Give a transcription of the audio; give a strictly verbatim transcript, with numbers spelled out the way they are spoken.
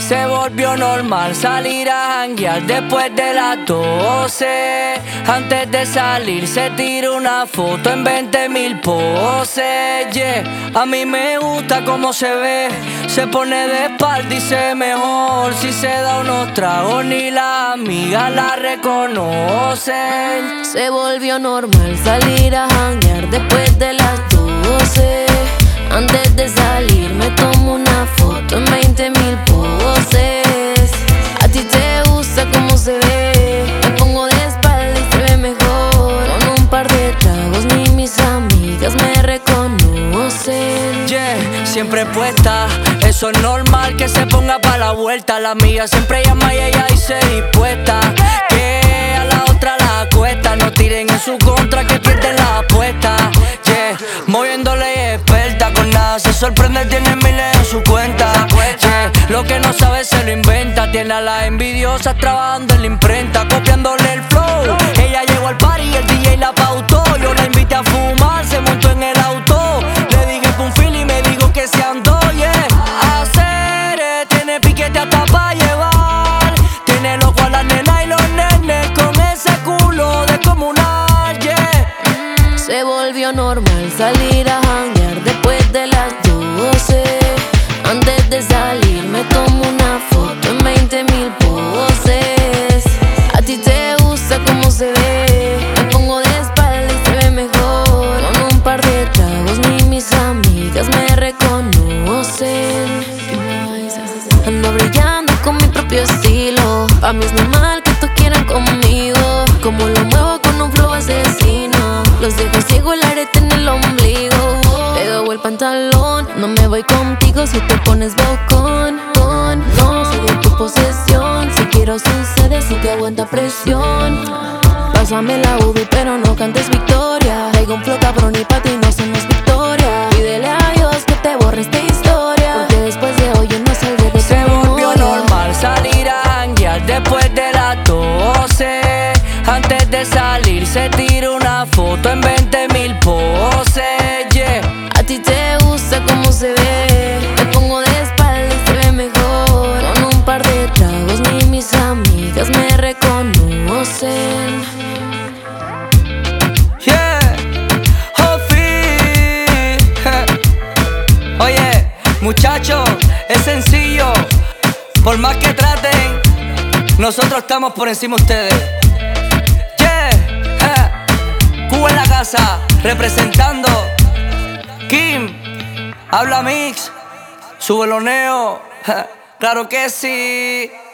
Se volvió normal salir a janguear después de las doce. Antes de salir se tira una foto en veinte mil poses, yeah. A mí me gusta cómo se ve, se pone de espalda y se ve mejor. Si se da unos tragos ni las amigas la reconocen. Se volvió normal salir a janguear después de las doce. Antes de salir me tomo una foto en veinte mil poses. A ti te gusta cómo se ve, me pongo de espalda y se ve mejor. Con un par de tragos ni mis amigas me reconocen. Yeah, siempre puesta, eso es normal que se ponga pa' la vuelta. La amiga siempre llama y ella dice dispuesta, que a la otra la cuesta. No tiren en su contra que pierden la apuesta. Yeah, moviéndole experta, con nada se sorprende, tiene miles en su cuenta. Yeah, lo que no sabe se lo inventa, tiene a las envidiosas trabajando en la imprenta, copiándole el flow. Ella llegó al party y el D J la pautó. Yo la invité a fumar, se montó en el auto. Le dije pa' un feel y me dijo que se andó, yeah. Hacer, eh, tiene piquete hasta pa' llevar. Tiene loco a las nenas y los nenes con ese culo descomunal, yeah. Se volvió normal salir a janguear después de las doce. Antes de salir me tomo una foto en veinte mil poses. A ti te gusta cómo se ve, me pongo de espalda y se ve mejor. Con un par de tragos ni mis amigas me reconocen. Ando brillando con mi propio estilo, pa' mí es normal que todos quieran conmigo. Como lo muevo con un flow asesino, los dejo ciego el arete en el ombligo. Te doy el pantalón, no me voy contigo si te pones bocón. Con, no soy de tu posesión, si quiero sucede, si que aguanta presión. Pásame la U V I pero no cantes victoria. Traigo un flow cabrón y pa' ti no somos victoria. Pídele a Dios que te borre esta historia, porque después de hoy yo no saldré de tu Se volvió memoria. normal salir a janguear después de las doce. Antes de salir se tira una foto en veinte mil poses, yeah. A ti te gusta cómo se ve, me pongo de espalda y se ve mejor. Con un par de tragos ni mis amigas me reconocen. Yeah, Jofi. Oye, muchachos, es sencillo. Por más que traten, nosotros estamos por encima de ustedes. Yeah, eh. Cuba en la casa, representando. Kim, habla Mix, súbelo Neo. Claro que sí.